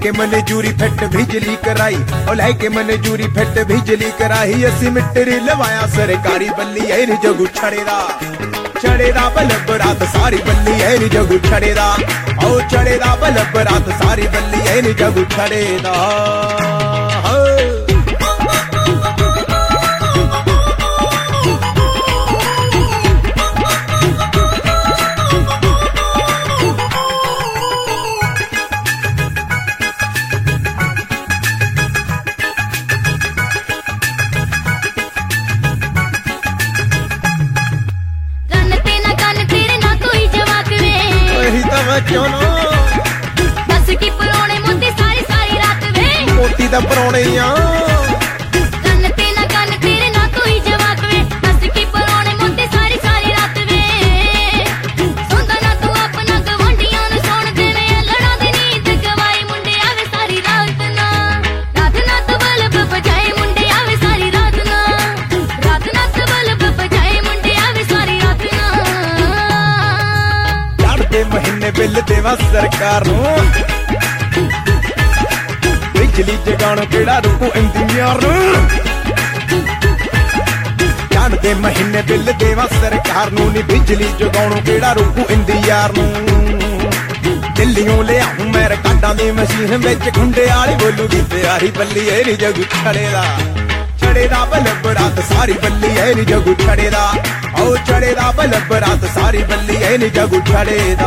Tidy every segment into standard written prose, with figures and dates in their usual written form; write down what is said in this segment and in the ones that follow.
लेके मने jury fit बिजली कराई, ओ लेके मने जूरी फिट बिजली कराई। असी मिटरी लवाया सरकारी बल्ली है नी जगू छड़ेदा, छड़ेदा बल्ब रात सारी बल्ली है नी जगू छड़ेदा, ओ छड़ेदा बल्ब रात सारी बल्ली है नी जगू छड़ेदा। क्यों ना दस की परोने मोती सारी सारी रात वे, मोती दा परोने कन तेरे ना कोई जवाब वे। दस की परोने मोती सारी सारी रात वे, सोंदा ना तू अपना गवांढियां नूं सोण देवे। लड़ा दी नींद गवाई मुंडे आवे सारी रात ना तू बल्ब बजाए मुंडे आवे सारी रात ना तू बल्ब बजाए मुंडे आवे सारी रात ना। चढ़दे महीने बिल देवा सरकार नूं, बिजली जगाण केड़ा रुकू इंदी यार नूं। चढ़दे महीने बिल देवा सरकार नूं नी बिजली जगाणों केड़ा रुकू इंदी यार नूं। दिल्लियों ले आऊं मैं रिकार्डां दी मशीन विच खुंडे आली बोलूगी प्यारी बल्ली है नी जगू छड़ेदा, छड़ेदा बल्ब रात सारी बल्ली है नी जगू छड़ेदा, ओ छड़ेदा बल्ब रात सारी बल्ली है नी जगू छड़ेदा।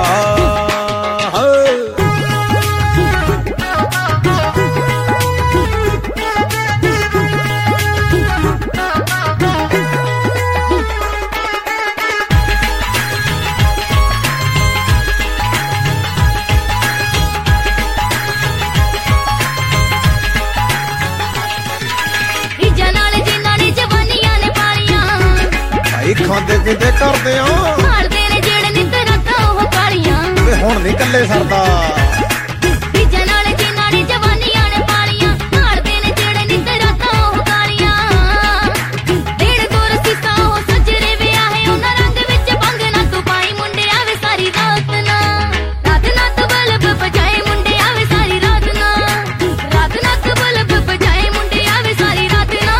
खांदे पींदे करदे मारदे ने जेड़े नित रातां ओह कालियां, ते हुण नहीं कल्ले सरदा। बीजां नाल जिन्हां दी जवानियां ने पालियां, मारदे ने जेड़े नित रातां ओह कालियां। डेढ़ दो रसीसा ओह सजरे विआहे, उन्हां रंग विच भंग ना तू पाई मुंडे आवे सारी रात ना तू बल्ब बजाए मुंडे आवे सारी रात ना तू बल्ब बजाए मुंडे आवे सारी रात ना।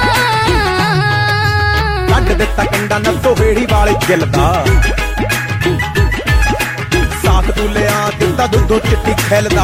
कट दिता कंडा नत्तो हेड़ी वाले गिलदा, साख तू लिया दिता दुद्धों चिट्टी खिलदा।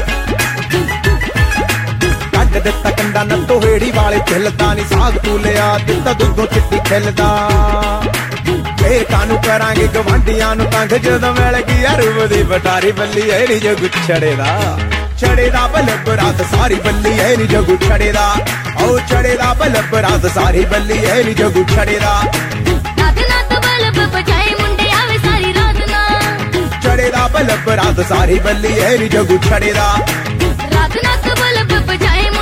कट दिता कंडा नत्तो हेड़ी वाले खिलदा नी, साख तू लिया दिता दुद्धों चिट्टी खिलदा। फिर कानू करांगे गवांढियां नूं तंग जदों मिल गई अरूब दी बटारी बल्ली है नी जगू छड़ेदा, छड़ेदा बल्ब रात सारी बल्ली है नी जगू छड़ेदा, ओ छड़ेदा बल्ब रात सारी बल्ली है नी जगू छड़ेदा। तू बल्ब बजाए मुंडे आवे सारी रात ना, छड़ेदा बल्ब रात सारी बल्ली है नी जगू छड़ेदा, तू बल्ब बजाए